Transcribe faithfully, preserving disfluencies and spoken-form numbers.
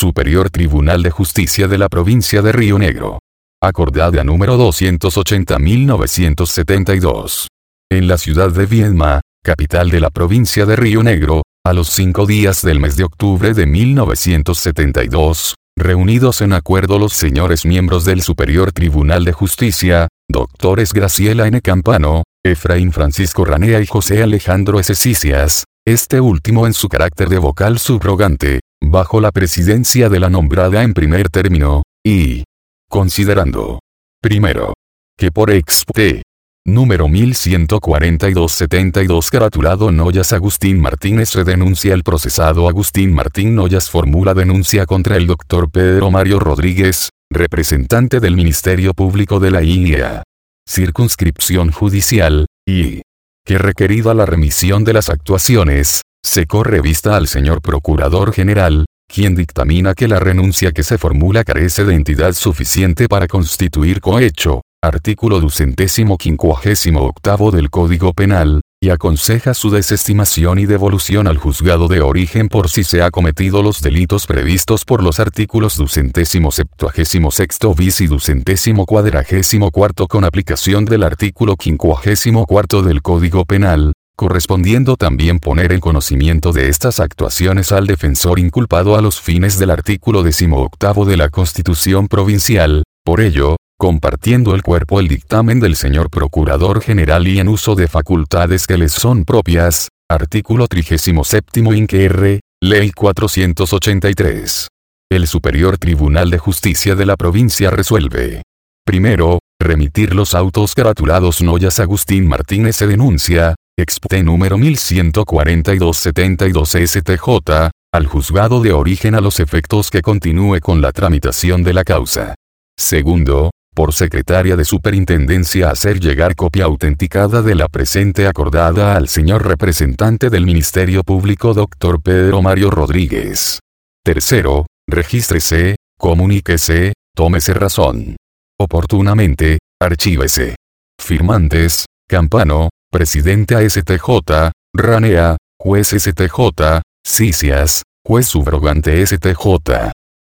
Superior Tribunal de Justicia de la Provincia de Río Negro. Acordada número doscientos ochenta mil novecientos setenta y dos. En la ciudad de Viedma, capital de la provincia de Río Negro, a los cinco días del mes de octubre de mil novecientos setenta y dos, reunidos en acuerdo los señores miembros del Superior Tribunal de Justicia, doctores Graciela N. Campano, Efraín Francisco Ranea y José Alejandro S. Cicias, este último en su carácter de vocal subrogante, bajo la presidencia de la nombrada en primer término, y considerando, primero, que por expte número mil ciento cuarenta y dos setenta y dos caratulado Noyas Agustín Martínez se denuncia el procesado Agustín Martín Noyas formula denuncia contra el doctor Pedro Mario Rodríguez, representante del Ministerio Público de la I E A. Circunscripción judicial, y que requerida la remisión de las actuaciones, se corre vista al señor Procurador General, quien dictamina que la renuncia que se formula carece de entidad suficiente para constituir cohecho, artículo ducentésimo quincuagésimo octavo del Código Penal, y aconseja su desestimación y devolución al juzgado de origen por si se ha cometido los delitos previstos por los artículos ducentésimo septuagésimo sexto bis y ducentésimo cuadragésimo cuarto con aplicación del artículo quincuagésimo cuarto del Código Penal, correspondiendo también poner en conocimiento de estas actuaciones al defensor inculpado a los fines del artículo decimoctavo de la Constitución Provincial. Por ello, compartiendo el cuerpo el dictamen del señor Procurador General y en uso de facultades que les son propias, artículo trigésimo séptimo inqur, Ley cuatrocientos ochenta y tres. El Superior Tribunal de Justicia de la provincia resuelve. Primero, remitir los autos caratulados Noyas Agustín Martínez se denuncia, expte número mil ciento cuarenta y dos setenta y dos S T J, al juzgado de origen a los efectos que continúe con la tramitación de la causa. Segundo, por secretaria de Superintendencia hacer llegar copia autenticada de la presente acordada al señor representante del Ministerio Público doctor Pedro Mario Rodríguez. Tercero, regístrese, comuníquese, tómese razón. Oportunamente, archívese. Firmantes, Campano, presidente A S T J, Ranea, juez S T J, Cicias, juez subrogante S T J.